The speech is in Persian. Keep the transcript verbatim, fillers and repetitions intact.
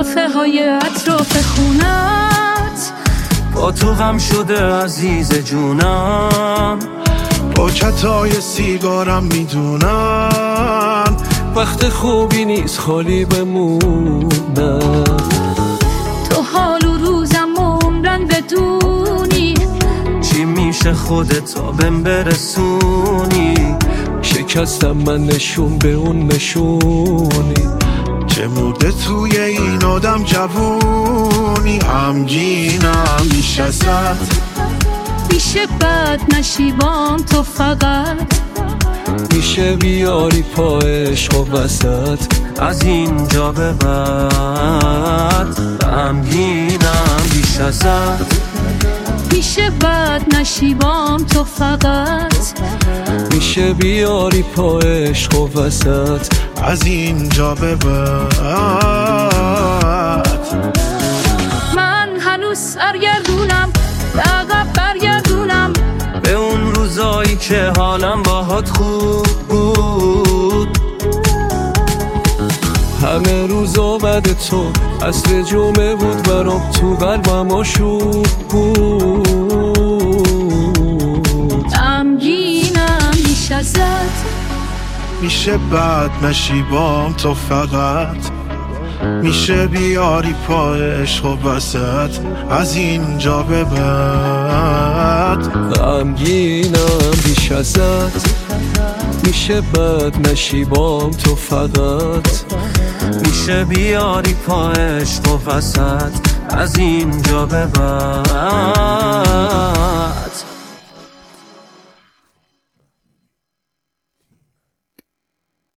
کافه های اطراف خونت، با تو غم شده عزیز جونم، پاکتای سیگارم میدونم وقت خوبی نیست خالی بمونم. تو حال و روزم عمرن بدونی، چی میشه خودت تا بهم برسونی؟ شکستم من نشون به اون نشونی، چه مرده توی این آدم جوونی. غمگینم بیش ازت، میشه بد نشیبام تو فقط، میشه بیاری پا عشق و وسط. از اینجا به بعد غمگینم بیش ازت، میشه بد نشیبام تو فقط، میشه بیاری پا عشق و وسط. از اینجا به بعد من هنوز سرگردونم، به عقب برگردونم به اون روزایی که حالم باهات خوب بود. همه روزا بعد تو عصر جمعه بود برام، تو قلبم آشوب بود. غمگینم بیش ازت، میشه بد نشیبام تو فقط، میشه بیاری پا عشق و وسط. از اینجا به بعد غمگینم بیش ازت، میشه بد نشیبام تو فقط، میشه بیاری پا عشق و وسط. از اینجا به بعد